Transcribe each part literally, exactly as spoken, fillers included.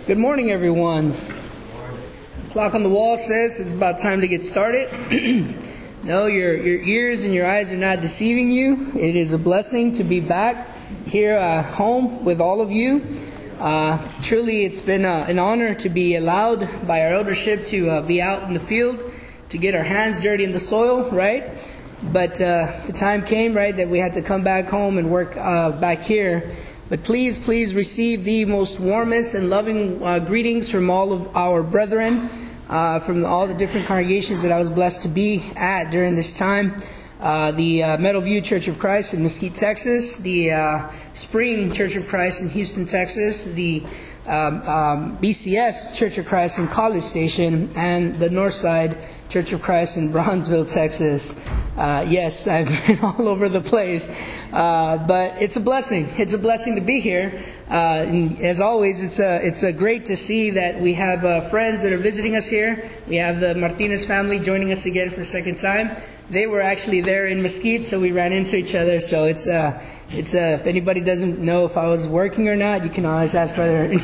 Good morning, everyone. Clock on the wall says it's about time to get started. No, your your ears and your eyes are not deceiving you. It is a blessing to be back here uh, home with all of you. Uh, truly, it's been uh, an honor to be allowed by our eldership to uh, be out in the field, to get our hands dirty in the soil, right? But uh, the time came, right, that we had to come back home and work uh, back here. But please, please receive the most warmest and loving uh, greetings from all of our brethren, uh, from all the different congregations that I was blessed to be at during this time. Uh, the uh, Meadowview Church of Christ in Mesquite, Texas, the uh, Spring Church of Christ in Houston, Texas, the um, um, B C S Church of Christ in College Station, and the Northside Church of Christ in Bronzeville, Texas. Uh, yes, I've been all over the place, uh, but it's a blessing. It's a blessing to be here. Uh, and as always, it's a, it's a great to see that we have uh, friends that are visiting us here. We have the Martinez family joining us again for a second time. They were actually there in Mesquite, so we ran into each other. So it's uh, it's uh, if anybody doesn't know if I was working or not, you can always ask Brother.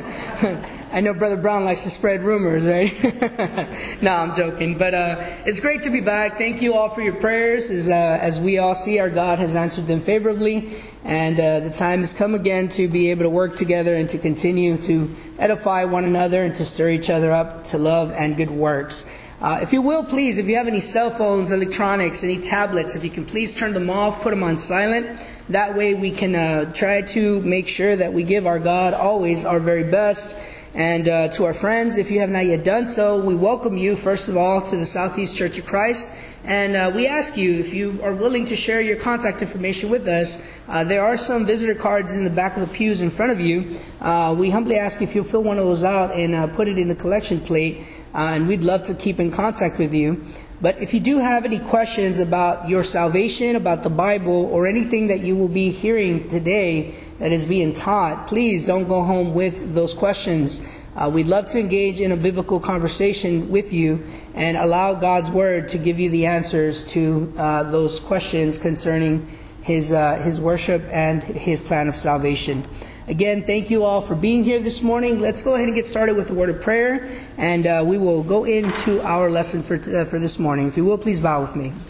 I know Brother Brown likes to spread rumors, right? No, I'm joking. But uh, it's great to be back. Thank you all for your prayers. As, uh, as we all see, our God has answered them favorably. And uh, the time has come again to be able to work together and to continue to edify one another and to stir each other up to love and good works. Uh, if you will, please, if you have any cell phones, electronics, any tablets, if you can please turn them off, put them on silent. That way we can uh, try to make sure that we give our God always our very best. And uh, to our friends, if you have not yet done so, we welcome you, first of all, to the Southeast Church of Christ. And uh, we ask you, if you are willing to share your contact information with us, uh, there are some visitor cards in the back of the pews in front of you. Uh, we humbly ask if you'll fill one of those out and uh, put it in the collection plate. Uh, and we'd love to keep in contact with you. But if you do have any questions about your salvation, about the Bible, or anything that you will be hearing today that is being taught, please don't go home with those questions. Uh, we'd love to engage in a biblical conversation with you and allow God's Word to give you the answers to uh, those questions concerning His uh, His worship and His plan of salvation. Again, thank you all for being here this morning. Let's go ahead and get started with the word of prayer, and uh, we will go into our lesson for uh, for this morning. If you will, please bow with me.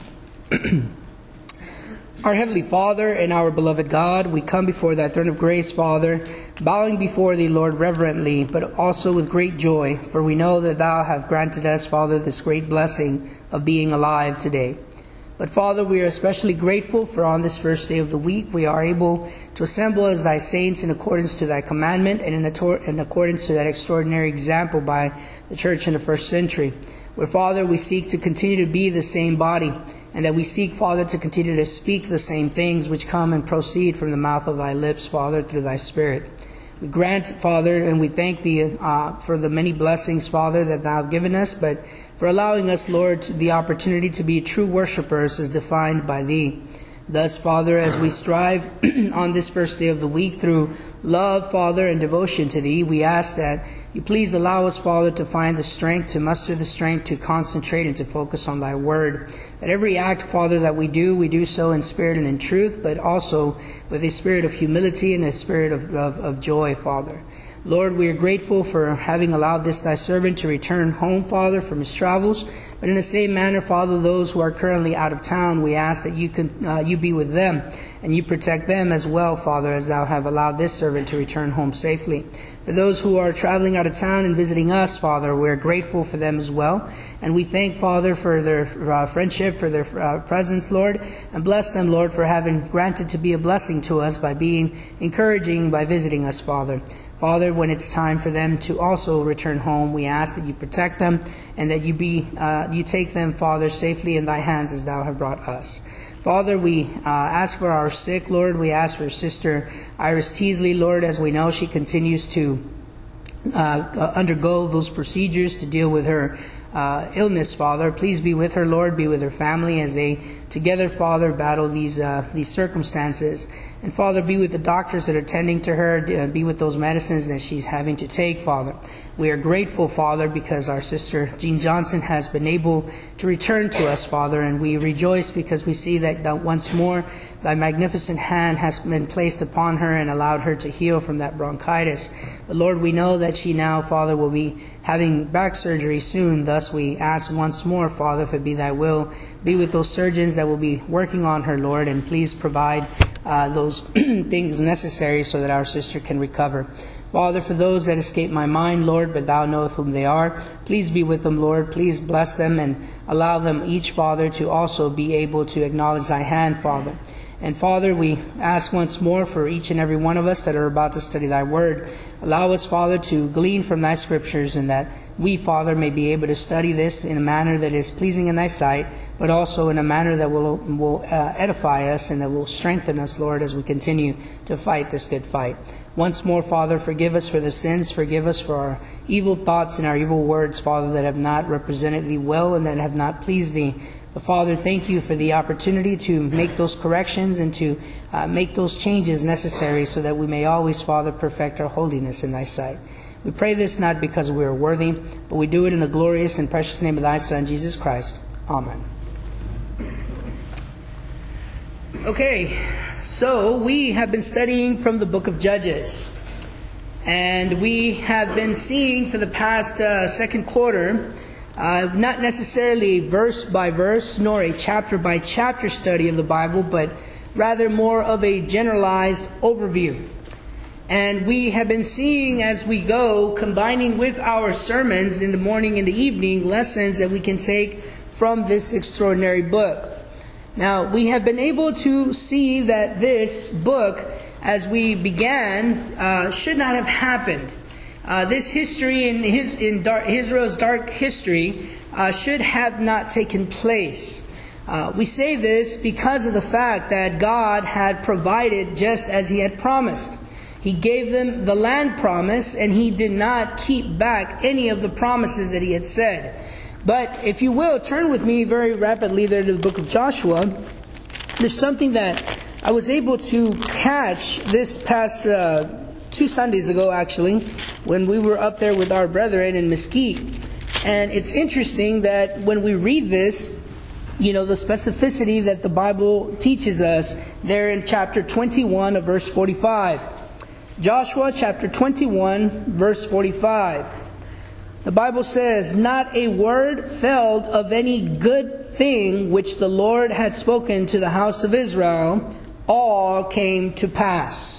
Our Heavenly Father and our beloved God, we come before Thy throne of grace, Father, bowing before Thee, Lord, reverently, but also with great joy, for we know that Thou have granted us, Father, this great blessing of being alive today. But Father, we are especially grateful for on this first day of the week we are able to assemble as Thy saints in accordance to Thy commandment and in, ator- in accordance to that extraordinary example by the church in the first century. Where, Father, we seek to continue to be the same body, and that we seek, Father, to continue to speak the same things which come and proceed from the mouth of Thy lips, Father, through Thy Spirit. We grant, Father, and we thank Thee uh, for the many blessings, Father, that Thou have given us, but for allowing us, Lord, the opportunity to be true worshipers as defined by Thee. Thus, Father, as we strive on this first day of the week through love, Father, and devotion to Thee, we ask that You please allow us, Father, to find the strength, to muster the strength, to concentrate and to focus on Thy Word. That every act, Father, that we do, we do so in spirit and in truth, but also with a spirit of humility and a spirit of, of, of joy, Father. Lord, we are grateful for having allowed this Thy servant to return home, Father, from his travels. But in the same manner, Father, those who are currently out of town, we ask that You can, uh, You be with them and You protect them as well, Father, as Thou have allowed this servant to return home safely. For those who are traveling out of town and visiting us, Father, we're grateful for them as well. And we thank, Father, for their uh, friendship, for their uh, presence, Lord. And bless them, Lord, for having granted to be a blessing to us by being encouraging, by visiting us, Father. Father, when it's time for them to also return home, we ask that You protect them and that You be, uh, You take them, Father, safely in Thy hands as Thou have brought us. Father, we uh, ask for our sick, Lord. We ask for Sister Iris Teasley, Lord, as we know she continues to uh, undergo those procedures to deal with her uh, illness, Father. Please be with her, Lord. Be with her family as they together, Father, battle these uh, these circumstances. And Father, be with the doctors that are tending to her. Uh, be with those medicines that she's having to take, Father. We are grateful, Father, because our sister Jean Johnson has been able to return to us, Father, and we rejoice because we see that, that once more thy magnificent hand has been placed upon her and allowed her to heal from that bronchitis. But Lord, we know that she now, Father, will be having back surgery soon. Thus we ask once more, Father, if it be thy will, be with those surgeons that will be working on her, Lord, and please provide uh, those things necessary so that our sister can recover. Father, for those that escape my mind, Lord, but thou knowest whom they are, please be with them, Lord. Please bless them and allow them each, Father, to also be able to acknowledge thy hand, Father. And Father, we ask once more for each and every one of us that are about to study thy word. Allow us, Father, to glean from thy scriptures, and that we, Father, may be able to study this in a manner that is pleasing in thy sight, but also in a manner that will, will uh, edify us and that will strengthen us, Lord, as we continue to fight this good fight. Once more, Father, forgive us for the sins. Forgive us for our evil thoughts and our evil words, Father, that have not represented thee well and that have not pleased thee. But Father, thank you for the opportunity to make those corrections and to uh, make those changes necessary so that we may always, Father, perfect our holiness in thy sight. We pray this not because we are worthy, but we do it in the glorious and precious name of thy Son, Jesus Christ. Amen. Okay, so we have been studying from the book of Judges. And we have been seeing for the past uh, second quarter, Uh, not necessarily verse by verse, nor a chapter by chapter study of the Bible, but rather more of a generalized overview. And we have been seeing as we go, combining with our sermons in the morning and the evening, lessons that we can take from this extraordinary book. Now, we have been able to see that this book, as we began, uh, should not have happened. Uh, this history in his in dark, Israel's dark history uh, should have not taken place. Uh, we say this because of the fact that God had provided just as He had promised. He gave them the land promise, and He did not keep back any of the promises that He had said. But if you will, turn with me very rapidly there to the book of Joshua. There's something that I was able to catch this past uh, two Sundays ago, actually, when we were up there with our brethren in Mesquite. And it's interesting that when we read this, you know, the specificity that the Bible teaches us there in chapter twenty-one of verse forty-five. Joshua chapter twenty-one, verse forty-five. The Bible says, "Not a word failed of any good thing which the Lord had spoken to the house of Israel. All came to pass."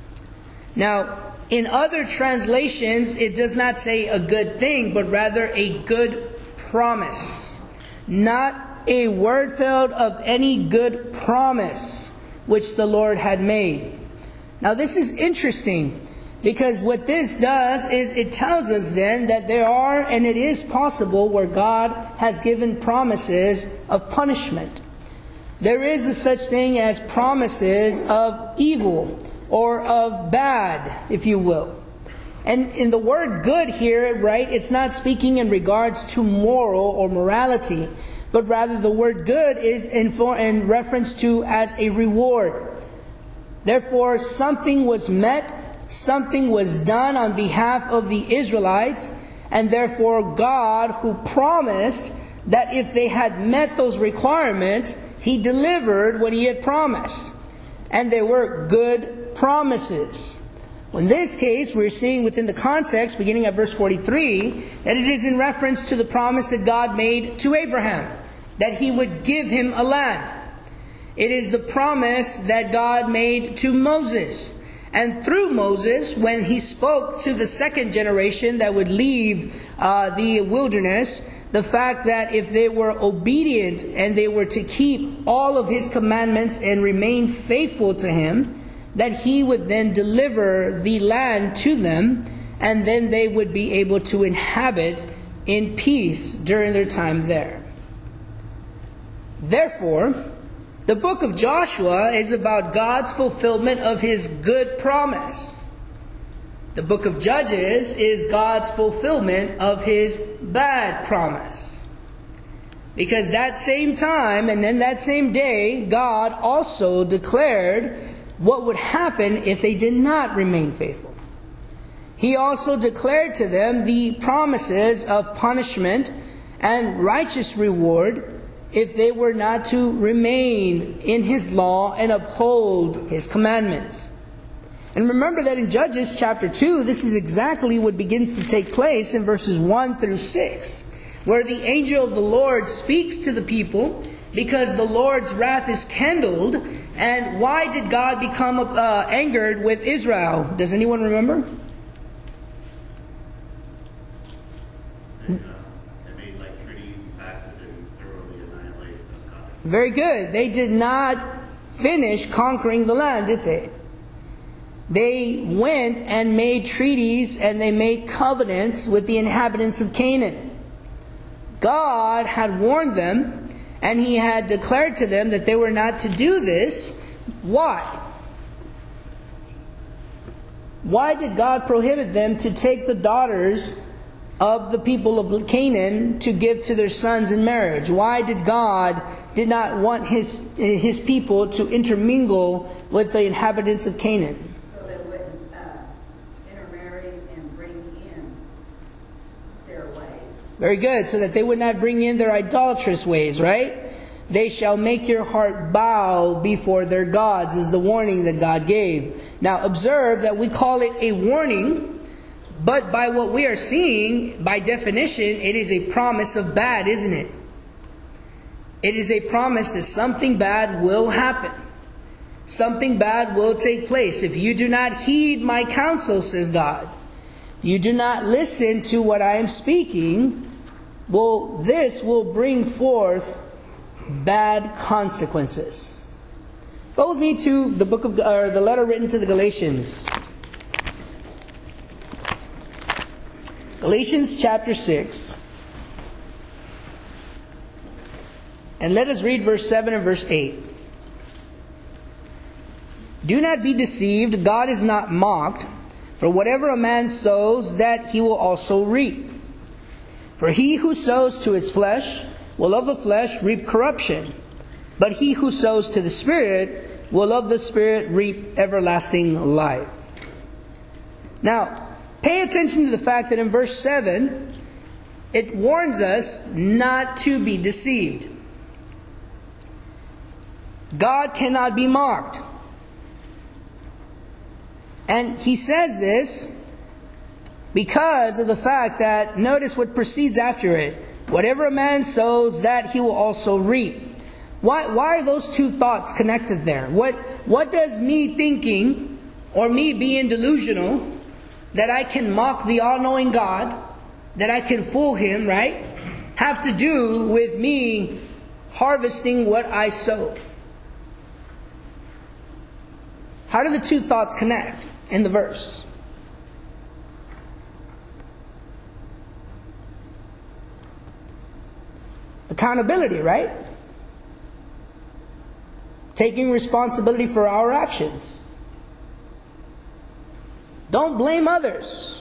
Now, in other translations, it does not say a good thing, but rather a good promise. Not a word failed of any good promise which the Lord had made. Now, this is interesting, because what this does is it tells us then that there are, and it is possible, where God has given promises of punishment. There is a such thing as promises of evil, or of bad, if you will. And in the word good here, right, it's not speaking in regards to moral or morality, but rather the word good is in, for, in reference to as a reward. Therefore, something was met, something was done on behalf of the Israelites, and therefore God, who promised that if they had met those requirements, He delivered what He had promised. And they were good promises. Well, in this case, we're seeing within the context, beginning at verse forty-three, that it is in reference to the promise that God made to Abraham, that He would give him a land. It is the promise that God made to Moses. And through Moses, when he spoke to the second generation that would leave uh, the wilderness, the fact that if they were obedient and they were to keep all of His commandments and remain faithful to Him, that He would then deliver the land to them, and then they would be able to inhabit in peace during their time there. Therefore, the book of Joshua is about God's fulfillment of His good promise. The book of Judges is God's fulfillment of his bad promise. Because that same time and then that same day, God also declared what would happen if they did not remain faithful. He also declared to them the promises of punishment and righteous reward if they were not to remain in his law and uphold his commandments. And remember that in Judges chapter two, this is exactly what begins to take place in verses one through six, where the angel of the Lord speaks to the people because the Lord's wrath is kindled. And why did God become uh, angered with Israel? Does anyone remember? Very good. They did not finish conquering the land, did they? They went and made treaties and they made covenants with the inhabitants of Canaan. God had warned them and he had declared to them that they were not to do this. Why? Why did God prohibit them to take the daughters of the people of Canaan to give to their sons in marriage? Why did God did not want his his people to intermingle with the inhabitants of Canaan? So they wouldn't uh, intermarry and bring in their ways. Very good. So that they would not bring in their idolatrous ways, right? They shall make your heart bow before their gods is the warning that God gave. Now observe that we call it a warning, but by what we are seeing, by definition, it is a promise of bad, isn't it? It is a promise that something bad will happen. Something bad will take place. If you do not heed my counsel, says God, you do not listen to what I am speaking, well, this will bring forth bad consequences. Go with me to the book of, or the letter written to the Galatians. Galatians chapter six. And let us read verse seven and verse eight. Do not be deceived, God is not mocked. For whatever a man sows, that he will also reap. For he who sows to his flesh will of the flesh reap corruption. But he who sows to the Spirit will of the Spirit reap everlasting life. Now, pay attention to the fact that in verse seven, it warns us not to be deceived. God cannot be mocked. And he says this because of the fact that, notice what proceeds after it. Whatever a man sows, that he will also reap. Why, why are those two thoughts connected there? What, what does me thinking, or me being delusional, that I can mock the all-knowing God, that I can fool him, right, have to do with me harvesting what I sow? How do the two thoughts connect in the verse? Accountability, right? Taking responsibility for our actions. Don't blame others.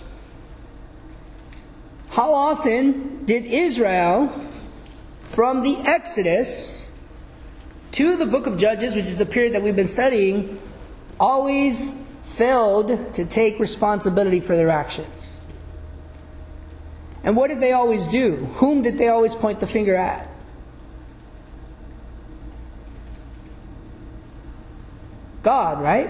How often did Israel, from the Exodus to the book of Judges, which is the period that we've been studying, always failed to take responsibility for their actions? And what did they always do? Whom did they always point the finger at? God, right?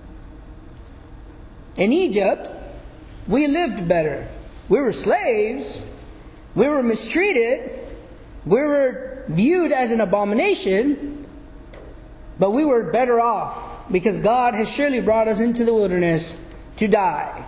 In Egypt, we lived better. We were slaves. We were mistreated. We were viewed as an abomination. But we were better off because God has surely brought us into the wilderness to die.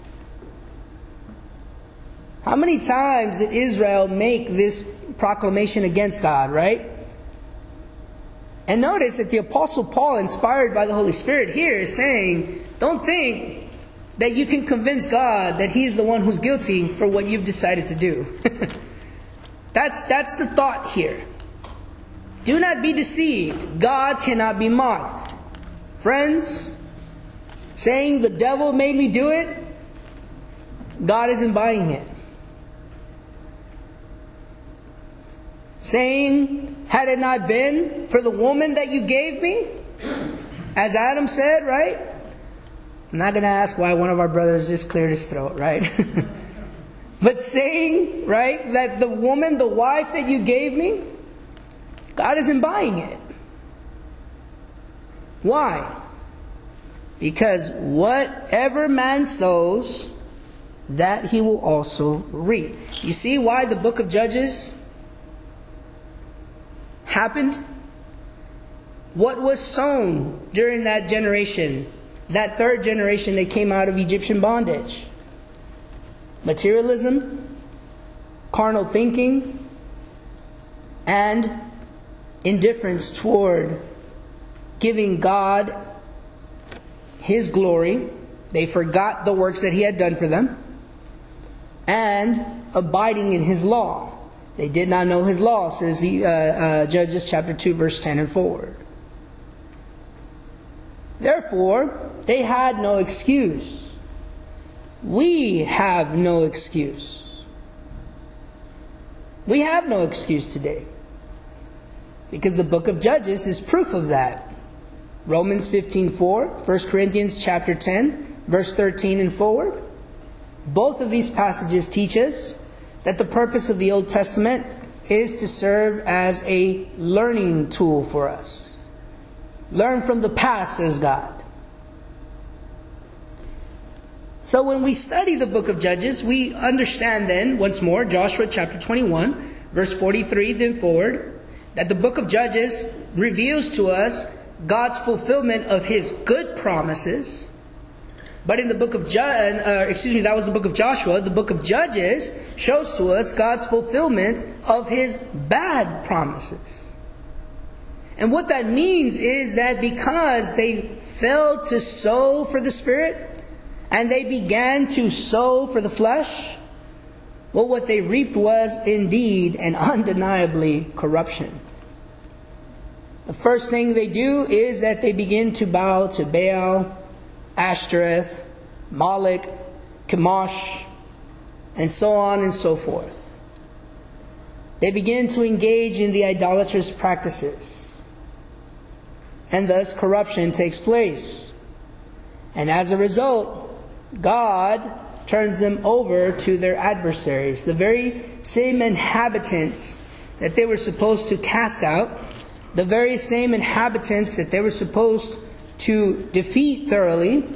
How many times did Israel make this proclamation against God, right? And notice that the Apostle Paul, inspired by the Holy Spirit here, is saying, don't think that you can convince God that He's the one who's guilty for what you've decided to do. that's, that's the thought here. Do not be deceived. God cannot be mocked. Friends, saying the devil made me do it, God isn't buying it. Saying, had it not been for the woman that you gave me, as Adam said, right? I'm not going to ask why one of our brothers just cleared his throat, right? But saying, right, that the woman, the wife that you gave me, God isn't buying it. Why? Because whatever man sows, that he will also reap. You see why the book of Judges happened? What was sown during that generation, that third generation that came out of Egyptian bondage? Materialism, carnal thinking, and indifference toward giving God His glory. They forgot the works that He had done for them. And abiding in His law. They did not know His law, says he, uh, uh, Judges chapter two, verse ten and forward. Therefore, they had no excuse. We have no excuse. We have no excuse today. Because the book of Judges is proof of that. Romans fifteen four, First Corinthians chapter ten, verse thirteen and forward. Both of these passages teach us that the purpose of the Old Testament is to serve as a learning tool for us. Learn from the past, says God. So when we study the book of Judges, we understand then, once more, Joshua chapter twenty-one, verse forty-three, then forward, that the book of Judges reveals to us God's fulfillment of His good promises. But in the book of, Ju- uh, excuse me, that was the book of Joshua. The book of Judges shows to us God's fulfillment of His bad promises. And what that means is that because they failed to sow for the Spirit, and they began to sow for the flesh, well, what they reaped was indeed and undeniably corruption. The first thing they do is that they begin to bow to Baal, Ashtoreth, Moloch, Chemosh, and so on and so forth. They begin to engage in the idolatrous practices. And thus corruption takes place. And as a result, God turns them over to their adversaries. The very same inhabitants that they were supposed to cast out, the very same inhabitants that they were supposed to defeat thoroughly,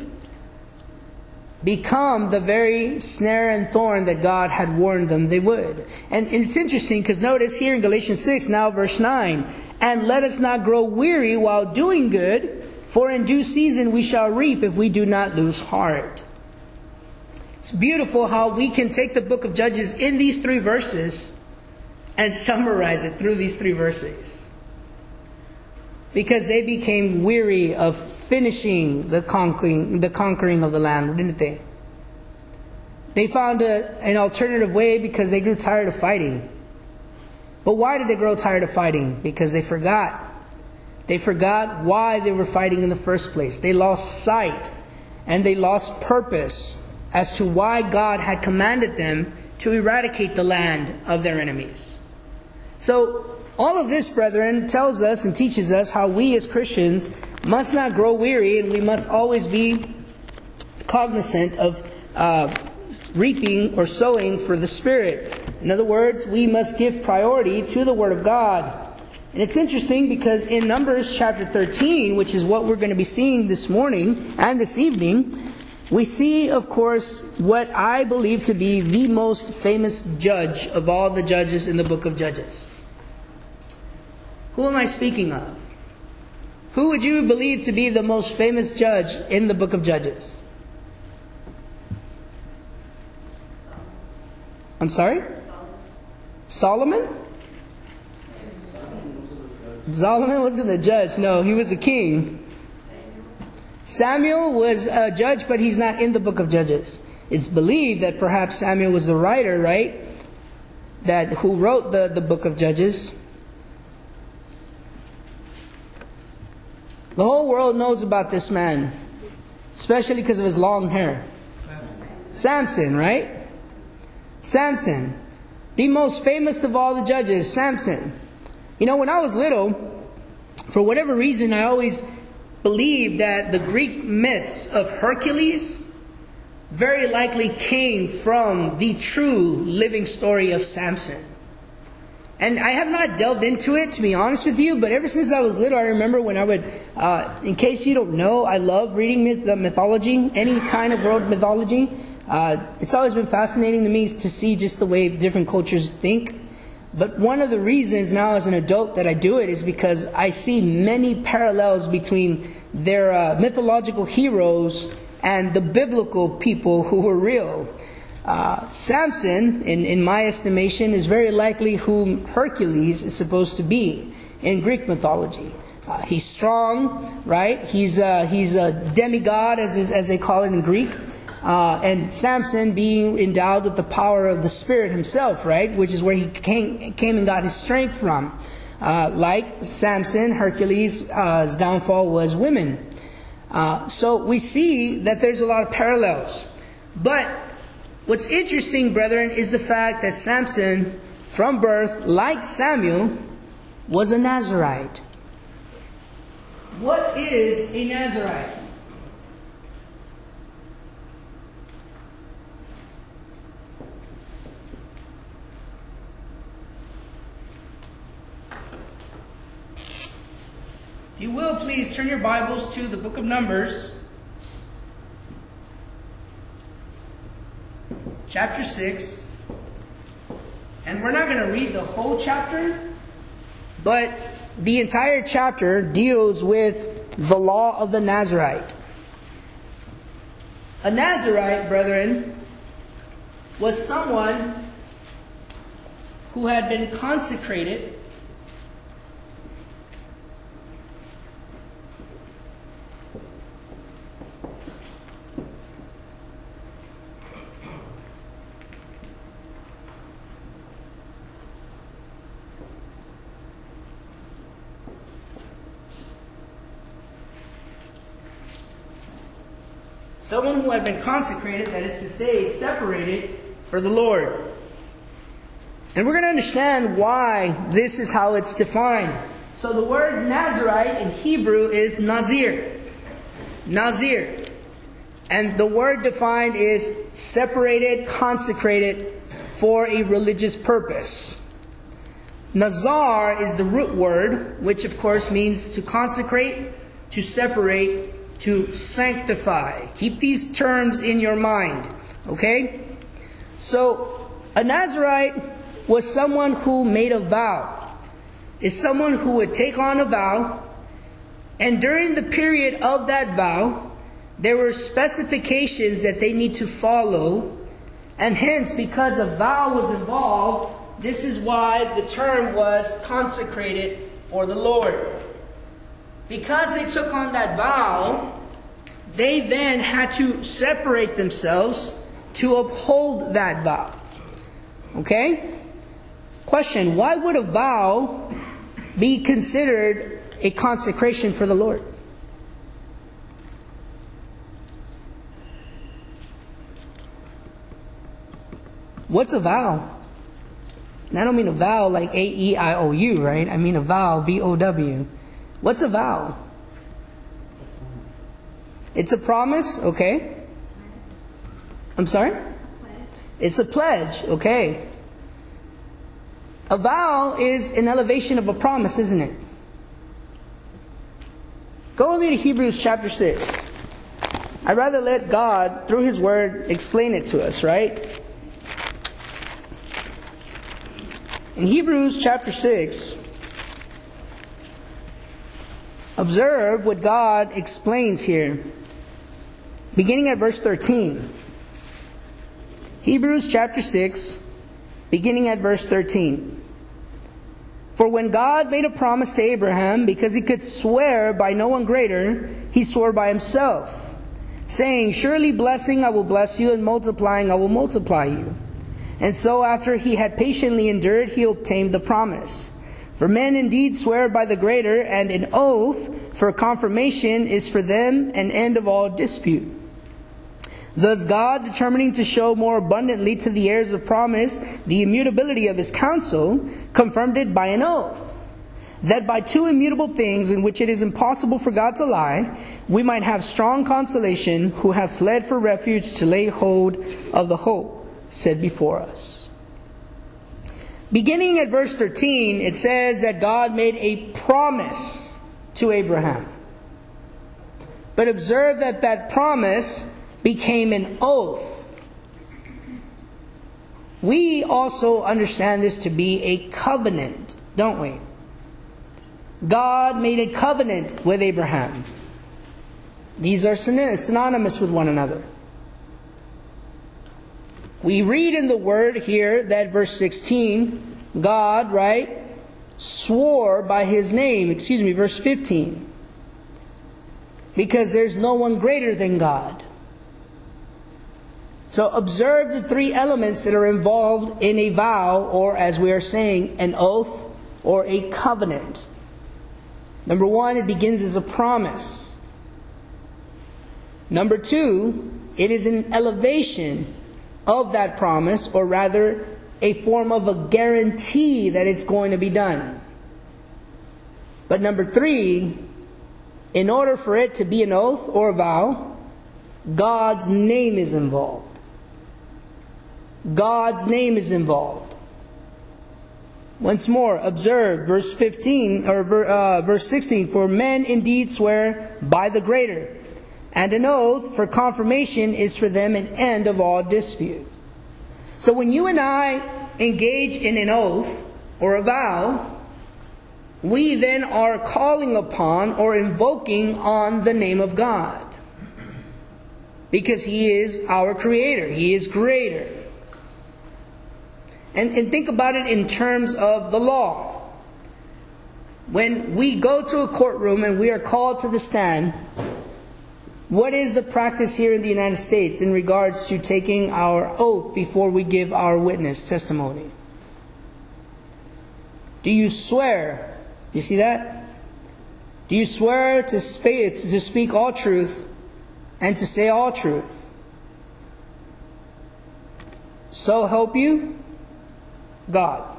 become the very snare and thorn that God had warned them they would. And, and it's interesting because notice here in Galatians six, now verse nine, and let us not grow weary while doing good, for in due season we shall reap if we do not lose heart. It's beautiful how we can take the book of Judges in these three verses and summarize it through these three verses. Because they became weary of finishing the conquering, the conquering of the land, didn't they? They found a, an alternative way because they grew tired of fighting. But why did they grow tired of fighting? Because they forgot. They forgot why they were fighting in the first place. They lost sight and they lost purpose as to why God had commanded them to eradicate the land of their enemies. So, all of this, brethren, tells us and teaches us how we as Christians must not grow weary, and we must always be cognizant of uh, reaping or sowing for the Spirit. In other words, we must give priority to the Word of God. And it's interesting because in Numbers chapter thirteen, which is what we're going to be seeing this morning and this evening, we see, of course, what I believe to be the most famous judge of all the judges in the book of Judges. Who am I speaking of? Who would you believe to be the most famous judge in the book of Judges? I'm sorry? Solomon? Solomon wasn't a judge. No, he was a king. Samuel was a judge, but he's not in the book of Judges. It's believed that perhaps Samuel was the writer, right? That who wrote the, the book of Judges. The whole world knows about this man, especially because of his long hair. Samson, right? Samson. The most famous of all the judges, Samson. You know, when I was little, for whatever reason, I always believed that the Greek myths of Hercules very likely came from the true living story of Samson. And I have not delved into it, to be honest with you, but ever since I was little, I remember when I would, uh, in case you don't know, I love reading myth, uh, mythology, any kind of world mythology. Uh, it's always been fascinating to me to see just the way different cultures think. But one of the reasons now as an adult that I do it is because I see many parallels between their uh, mythological heroes and the biblical people who were real. Uh, Samson, in, in my estimation, is very likely whom Hercules is supposed to be in Greek mythology. Uh, he's strong, right? He's uh, he's a demigod, as is, as they call it in Greek. Uh, and Samson being endowed with the power of the Spirit himself, right? Which is where he came, came and got his strength from. Uh, like Samson, Hercules' uh, downfall was women. Uh, so we see that there's a lot of parallels. But what's interesting, brethren, is the fact that Samson, from birth, like Samuel, was a Nazirite. What is a Nazirite? If you will, please turn your Bibles to the book of Numbers, chapter six. And we're not going to read the whole chapter, but the entire chapter deals with the law of the Nazirite. A Nazirite, brethren, was someone who had been consecrated someone who had been consecrated, that is to say, separated for the Lord. And we're going to understand why this is how it's defined. So the word Nazirite in Hebrew is Nazir. Nazir. And the word defined is separated, consecrated for a religious purpose. Nazar is the root word, which of course means to consecrate, to separate, to sanctify. Keep these terms in your mind. Okay? So, a Nazirite was someone who made a vow. Is someone who would take on a vow, and during the period of that vow, there were specifications that they need to follow, and hence, because a vow was involved, this is why the term was consecrated for the Lord. Because they took on that vow, they then had to separate themselves to uphold that vow. Okay? Question, why would a vow be considered a consecration for the Lord? What's a vow? And I don't mean a vow like A E I O U, right? I mean a vow, V O W. What's a vow? It's a promise, okay. I'm sorry? It's a pledge, okay. A vow is an elevation of a promise, isn't it? Go with me to Hebrews chapter six. I'd rather let God, through His Word, explain it to us, right? In Hebrews chapter six, observe what God explains here, beginning at verse thirteen. Hebrews chapter six, beginning at verse thirteen. For when God made a promise to Abraham, because he could swear by no one greater, he swore by himself, saying, surely blessing I will bless you, and multiplying I will multiply you. And so after he had patiently endured, he obtained the promise. For men indeed swear by the greater, and an oath for confirmation is for them an end of all dispute. Thus God, determining to show more abundantly to the heirs of promise the immutability of his counsel, confirmed it by an oath, that by two immutable things in which it is impossible for God to lie, we might have strong consolation who have fled for refuge to lay hold of the hope set before us. Beginning at verse thirteen, it says that God made a promise to Abraham. But observe that that promise became an oath. We also understand this to be a covenant, don't we? God made a covenant with Abraham. These are synonymous with one another. We read in the word here that verse sixteen, God, right, swore by his name. Excuse me, verse fifteen. Because there's no one greater than God. So observe the three elements that are involved in a vow, or as we are saying, an oath or a covenant. Number one, it begins as a promise. Number two, it is an elevation of that promise, or rather a form of a guarantee that it's going to be done. But number three, in order for it to be an oath or a vow, God's name is involved. God's name is involved. Once more, observe verse fifteen or uh, verse sixteen. For men indeed swear by the greater, and an oath for confirmation is for them an end of all dispute. So when you and I engage in an oath or a vow, we then are calling upon or invoking on the name of God. Because He is our Creator. He is greater. And, and think about it in terms of the law. When we go to a courtroom and we are called to the stand, what is the practice here in the United States in regards to taking our oath before we give our witness testimony? Do you swear? You see that? Do you swear to speak, to speak all truth and to say all truth? So help you God.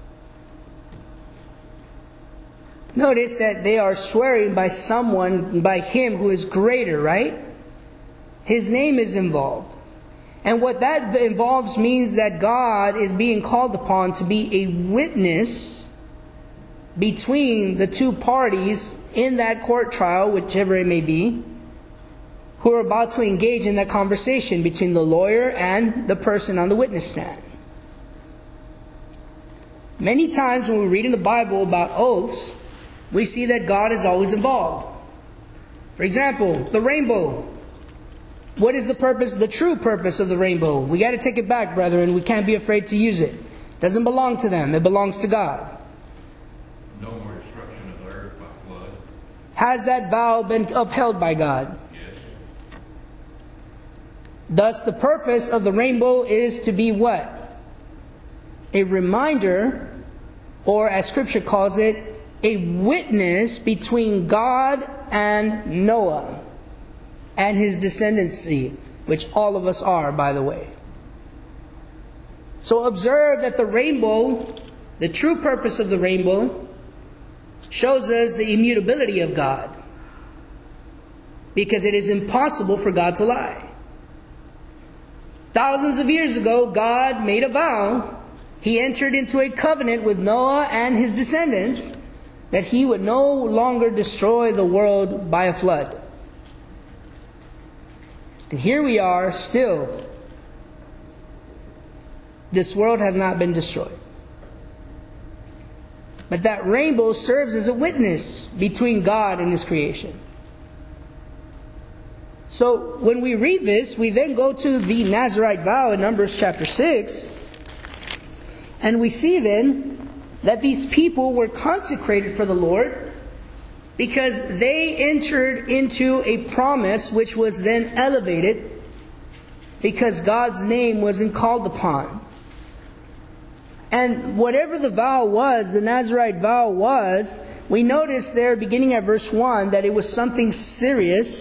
Notice that they are swearing by someone, by Him who is greater, right? His name is involved. And what that involves means that God is being called upon to be a witness between the two parties in that court trial, whichever it may be, who are about to engage in that conversation between the lawyer and the person on the witness stand. Many times when we read in the Bible about oaths, we see that God is always involved. For example, the rainbow. What is the purpose, the true purpose of the rainbow? We got to take it back, brethren. We can't be afraid to use it. It doesn't belong to them. It belongs to God. No more destruction of the earth by flood. Has that vow been upheld by God? Yes. Thus, the purpose of the rainbow is to be what? A reminder, or as Scripture calls it, a witness between God and Noah and his descendancy, which all of us are, by the way. So observe that the rainbow, the true purpose of the rainbow, shows us the immutability of God, because it is impossible for God to lie. Thousands of years ago, God made a vow. He entered into a covenant with Noah and his descendants that He would no longer destroy the world by a flood. And here we are still. This world has not been destroyed. But that rainbow serves as a witness between God and His creation. So when we read this, we then go to the Nazirite vow in Numbers chapter six. And we see then that these people were consecrated for the Lord because they entered into a promise which was then elevated because God's name wasn't called upon. And whatever the vow was, the Nazirite vow was, we notice there beginning at verse one that it was something serious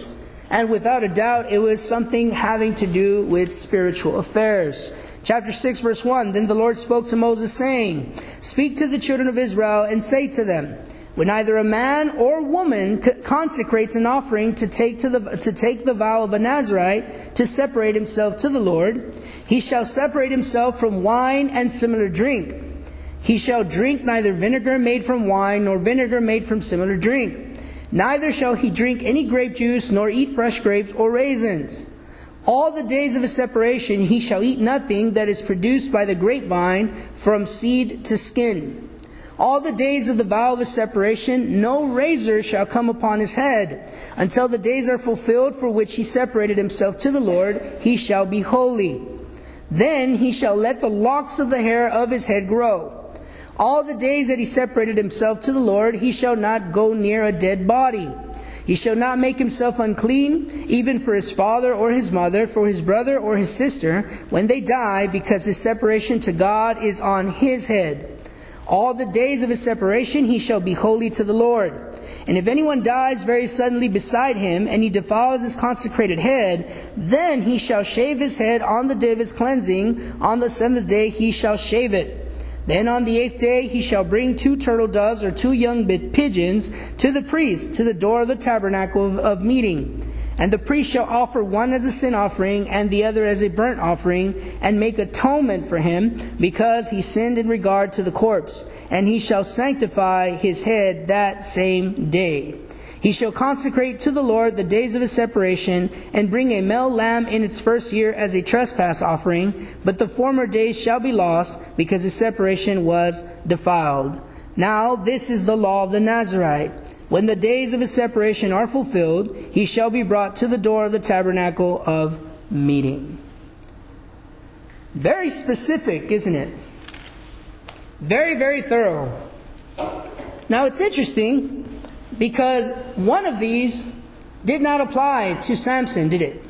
And without a doubt, it was something having to do with spiritual affairs. Chapter six, verse one, Then the Lord spoke to Moses, saying, Speak to the children of Israel, and say to them, When either a man or woman consecrates an offering to take to the to take the vow of a Nazirite, to separate himself to the Lord, he shall separate himself from wine and similar drink. He shall drink neither vinegar made from wine, nor vinegar made from similar drink. Neither shall he drink any grape juice, nor eat fresh grapes or raisins. All the days of his separation he shall eat nothing that is produced by the grapevine, from seed to skin. All the days of the vow of his separation no razor shall come upon his head. Until the days are fulfilled for which he separated himself to the Lord, he shall be holy. Then he shall let the locks of the hair of his head grow. All the days that he separated himself to the Lord, he shall not go near a dead body. He shall not make himself unclean, even for his father or his mother, for his brother or his sister, when they die, because his separation to God is on his head. All the days of his separation he shall be holy to the Lord. And if anyone dies very suddenly beside him, and he defiles his consecrated head, then he shall shave his head on the day of his cleansing. On the seventh day he shall shave it. Then on the eighth day he shall bring two turtle doves or two young pigeons to the priest, to the door of the tabernacle of, of meeting. And the priest shall offer one as a sin offering, and the other as a burnt offering, and make atonement for him, because he sinned in regard to the corpse. And he shall sanctify his head that same day. He shall consecrate to the Lord the days of his separation, and bring a male lamb in its first year as a trespass offering. But the former days shall be lost, because his separation was defiled. Now this is the law of the Nazirite. When the days of his separation are fulfilled, he shall be brought to the door of the tabernacle of meeting. Very specific, isn't it? Very, very thorough. Now it's interesting, because one of these did not apply to Samson, did it?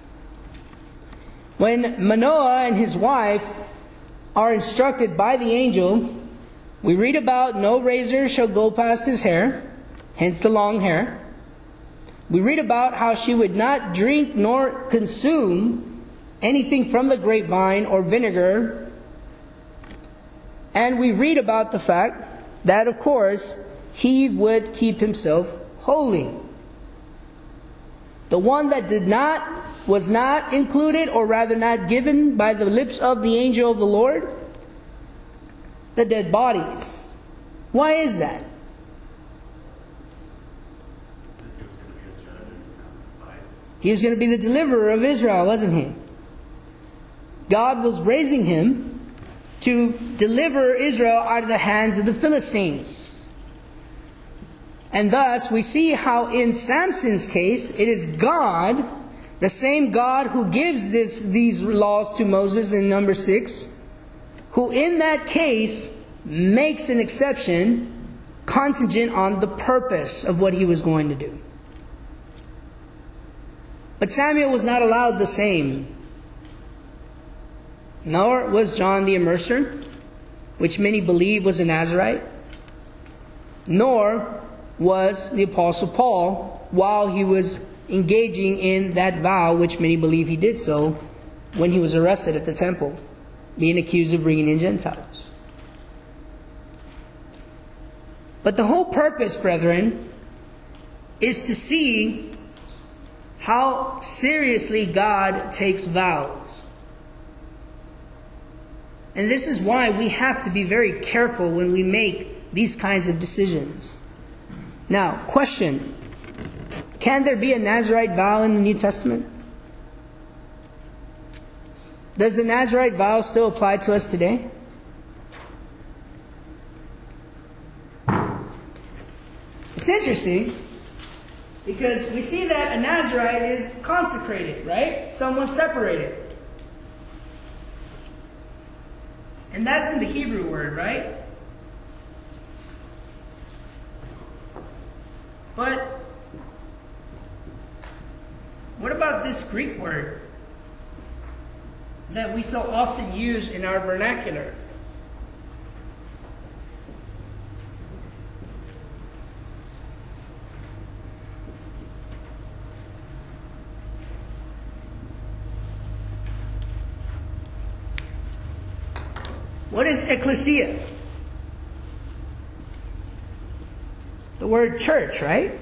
When Manoah and his wife are instructed by the angel, we read about no razor shall go past his hair, hence the long hair. We read about how she would not drink nor consume anything from the grapevine or vinegar. And we read about the fact that, of course, he would keep himself holy. The one that did not, was not included, or rather not given by the lips of the angel of the Lord, the dead bodies. Why is that? He was going to be the deliverer of Israel, wasn't he? God was raising him to deliver Israel out of the hands of the Philistines. And thus, we see how in Samson's case, it is God, the same God who gives this, these laws to Moses in number six, who in that case makes an exception contingent on the purpose of what he was going to do. But Samuel was not allowed the same. Nor was John the Immerser, which many believe was a Nazirite. Nor was the Apostle Paul, while he was engaging in that vow, which many believe he did so, when he was arrested at the temple, being accused of bringing in Gentiles. But the whole purpose, brethren, is to see how seriously God takes vows. And this is why we have to be very careful when we make these kinds of decisions. Now, question. Can there be a Nazirite vow in the New Testament? Does the Nazirite vow still apply to us today? It's interesting, because we see that a Nazirite is consecrated, right? Someone separated. And that's in the Hebrew word, right? But what about this Greek word that we so often use in our vernacular? What is ecclesia? The word church, right?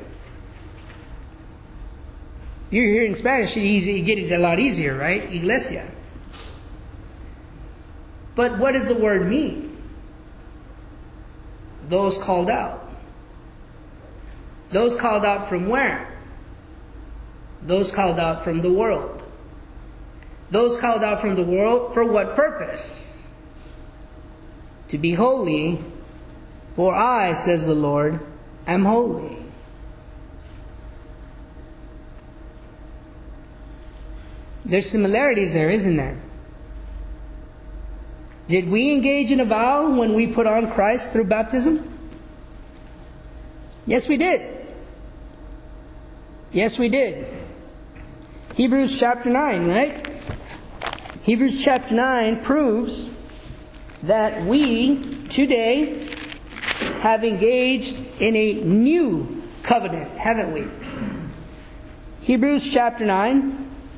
You're hearing Spanish, you get it a lot easier, right? Iglesia. But what does the word mean? Those called out. Those called out from where? Those called out from the world. Those called out from the world for what purpose? To be holy, for I, says the Lord, am holy. There's similarities there, isn't there? Did we engage in a vow when we put on Christ through baptism? Yes, we did. Yes, we did. Hebrews chapter nine, right? Hebrews chapter nine proves that we today have engaged in a new covenant, haven't we? Hebrews chapter nine.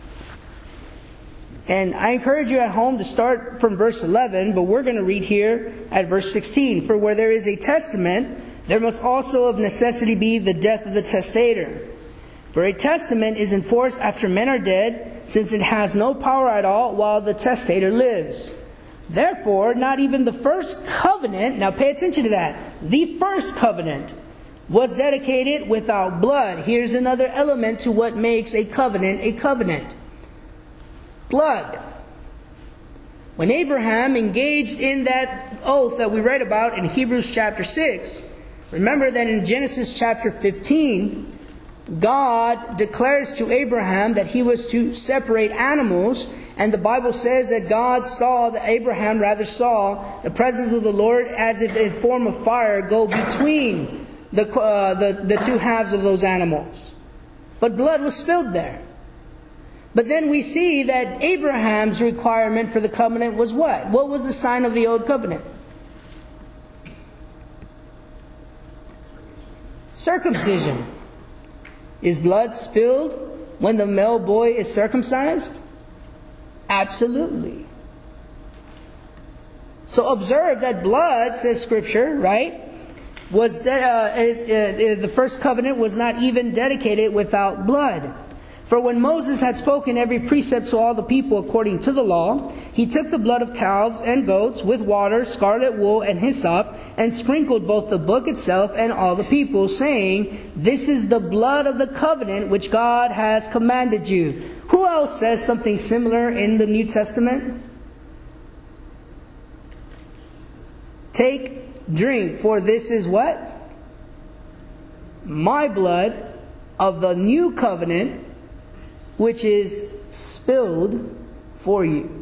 And I encourage you at home to start from verse eleven, but we're going to read here at verse sixteen. For where there is a testament, there must also of necessity be the death of the testator. For a testament is enforced after men are dead, since it has no power at all while the testator lives. Therefore, not even the first covenant, now pay attention to that, the first covenant was dedicated without blood. Here's another element to what makes a covenant a covenant. Blood. When Abraham engaged in that oath that we read about in Hebrews chapter six, remember that in Genesis chapter fifteen, God declares to Abraham that he was to separate animals, and the Bible says that God saw, that Abraham rather saw the presence of the Lord as if in form of fire go between the, uh, the, the two halves of those animals. But blood was spilled there. But then we see that Abraham's requirement for the covenant was what? What was the sign of the old covenant? Circumcision. Is blood spilled when the male boy is circumcised? Absolutely. So observe that blood, says Scripture, right, was de- uh, it, uh, the first covenant was not even dedicated without blood. For when Moses had spoken every precept to all the people according to the law, he took the blood of calves and goats with water, scarlet wool, and hyssop, and sprinkled both the book itself and all the people, saying, "This is the blood of the covenant which God has commanded you." Who else says something similar in the New Testament? Take, drink, for this is what? My blood of the new covenant, which is spilled for you.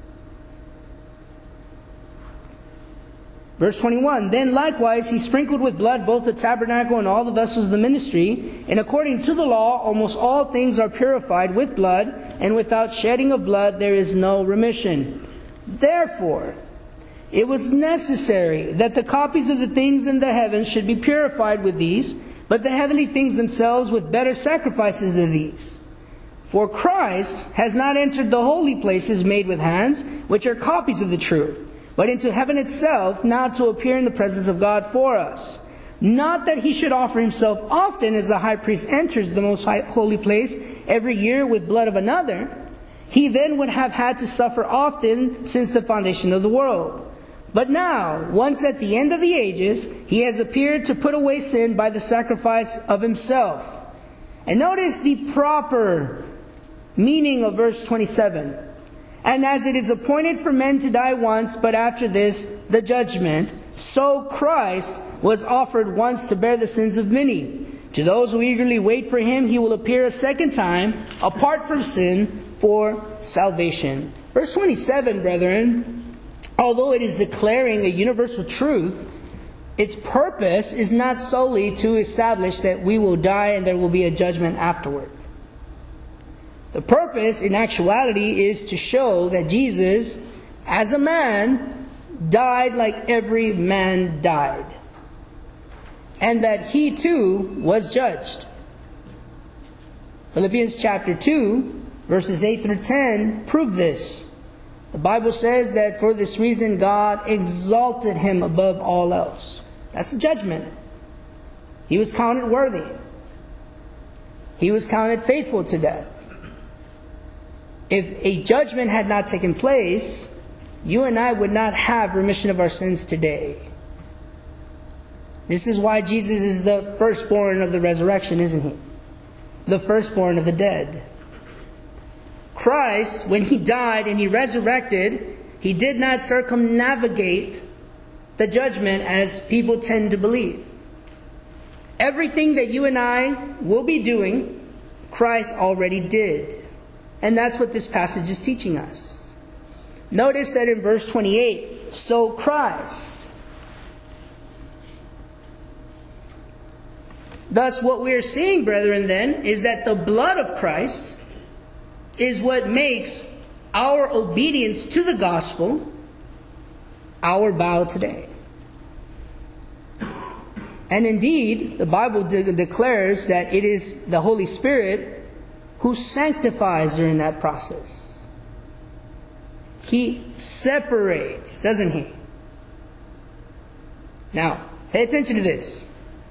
Verse twenty-one, then likewise he sprinkled with blood both the tabernacle and all the vessels of the ministry. And according to the law, almost all things are purified with blood, and without shedding of blood there is no remission. Therefore, it was necessary that the copies of the things in the heavens should be purified with these, but the heavenly things themselves with better sacrifices than these. For Christ has not entered the holy places made with hands, which are copies of the true, but into heaven itself, now to appear in the presence of God for us. Not that he should offer himself often, as the high priest enters the most high, holy place every year with blood of another. He then would have had to suffer often since the foundation of the world. But now, once at the end of the ages, he has appeared to put away sin by the sacrifice of himself. And notice the proper meaning of verse twenty-seven. And as it is appointed for men to die once, but after this the judgment, so Christ was offered once to bear the sins of many. To those who eagerly wait for him, he will appear a second time, apart from sin, for salvation. Verse twenty-seven, brethren, although it is declaring a universal truth, its purpose is not solely to establish that we will die and there will be a judgment afterward. The purpose, in actuality, is to show that Jesus, as a man, died like every man died. And that he too was judged. Philippians chapter two, verses eight through ten, prove this. The Bible says that for this reason God exalted him above all else. That's a judgment. He was counted worthy. He was counted faithful to death. If a judgment had not taken place, you and I would not have remission of our sins today. This is why Jesus is the firstborn of the resurrection, isn't he? The firstborn of the dead. Christ, when he died and he resurrected, he did not circumnavigate the judgment as people tend to believe. Everything that you and I will be doing, Christ already did. And that's what this passage is teaching us. Notice that in verse twenty-eight, so Christ. Thus, what we are seeing, brethren, then, is that the blood of Christ is what makes our obedience to the gospel our vow today. And indeed, the Bible de- declares that it is the Holy Spirit who sanctifies during that process. He separates, doesn't he? Now, pay attention to this.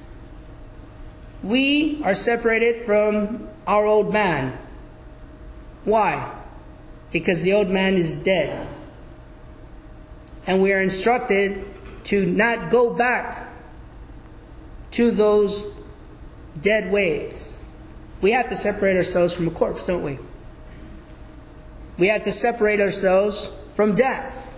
We are separated from our old man. Why? Because the old man is dead. And we are instructed to not go back to those dead ways. We have to separate ourselves from a corpse, don't we? We have to separate ourselves from death.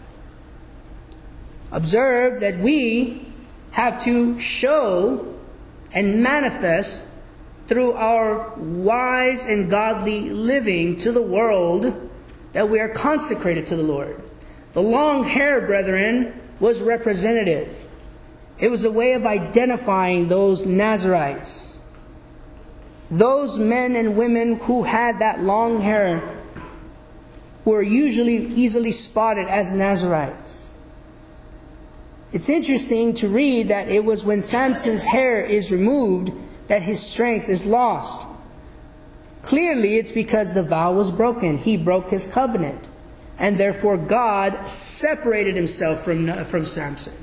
Observe that we have to show and manifest through our wise and godly living to the world that we are consecrated to the Lord. The long hair, brethren, was representative. It was a way of identifying those Nazarites. Those men and women who had that long hair were usually easily spotted as Nazarites. It's interesting to read that it was when Samson's hair is removed that his strength is lost. Clearly, it's because the vow was broken. He broke his covenant. And therefore, God separated himself from, from Samson.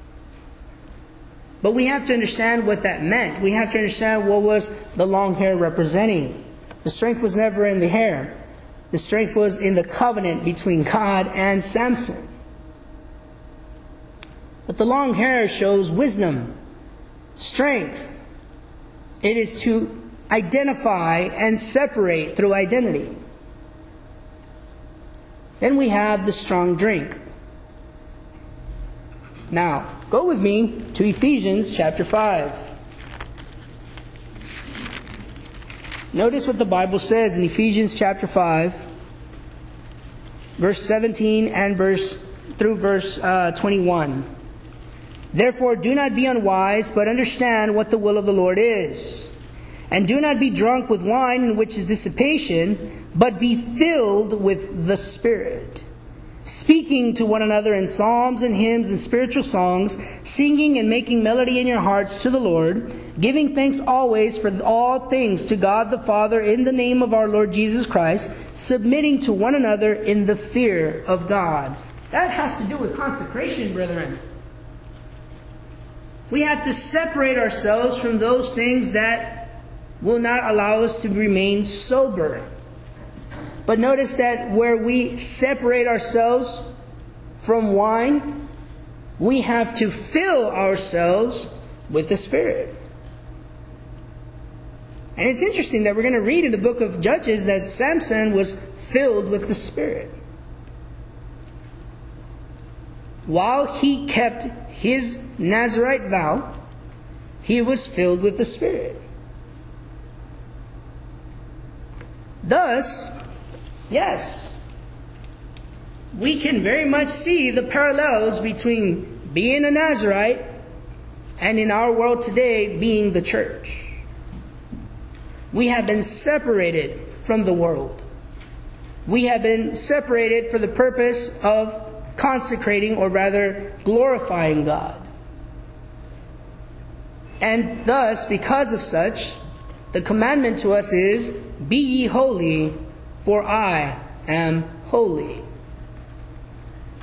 But we have to understand what that meant. We have to understand what was the long hair representing. The strength was never in the hair. The strength was in the covenant between God and Samson. But the long hair shows wisdom, strength. It is to identify and separate through identity. Then we have the strong drink. Now, go with me to Ephesians chapter five. Notice what the Bible says in Ephesians chapter five, verse seventeen and verse through verse uh, twenty-one. Therefore, do not be unwise, but understand what the will of the Lord is. And do not be drunk with wine, in which is dissipation, but be filled with the Spirit, speaking to one another in psalms and hymns and spiritual songs, singing and making melody in your hearts to the Lord, giving thanks always for all things to God the Father in the name of our Lord Jesus Christ, submitting to one another in the fear of God. That has to do with consecration, brethren. We have to separate ourselves from those things that will not allow us to remain sober. But notice that where we separate ourselves from wine, we have to fill ourselves with the Spirit. And it's interesting that we're going to read in the book of Judges that Samson was filled with the Spirit. While he kept his Nazirite vow, he was filled with the Spirit. Thus, yes, we can very much see the parallels between being a Nazirite and in our world today being the church. We have been separated from the world. We have been separated for the purpose of consecrating, or rather glorifying God. And thus, because of such, the commandment to us is, be ye holy, for I am holy.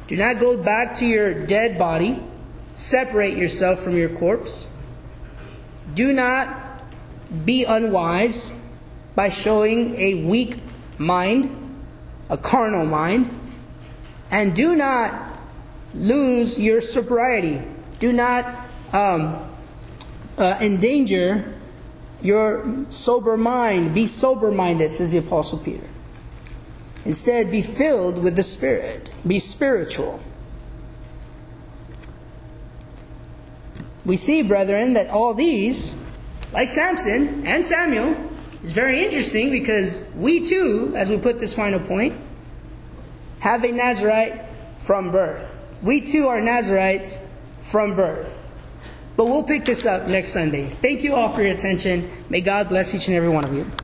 Do not go back to your dead body. Separate yourself from your corpse. Do not be unwise by showing a weak mind, a carnal mind. And do not lose your sobriety. Do not um, uh, endanger your sober mind. Be sober-minded, says the Apostle Peter. Instead, be filled with the Spirit. Be spiritual. We see, brethren, that all these, like Samson and Samuel, is very interesting because we too, as we put this final point, have a Nazirite from birth. We too are Nazirites from birth. But we'll pick this up next Sunday. Thank you all for your attention. May God bless each and every one of you.